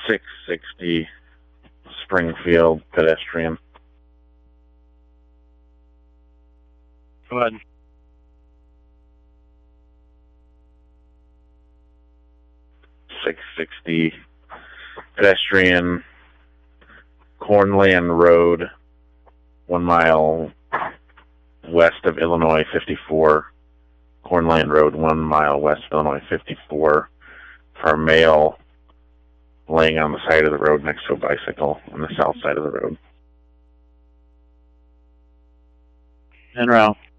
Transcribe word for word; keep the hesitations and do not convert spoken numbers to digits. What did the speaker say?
six sixty Springfield pedestrian. Go ahead. six sixty pedestrian, Cornland Road, one mile west of Illinois fifty-four. Cornland Road, one mile west of Illinois fifty-four, for a male laying on the side of the road next to a bicycle on the south side of the road. En route.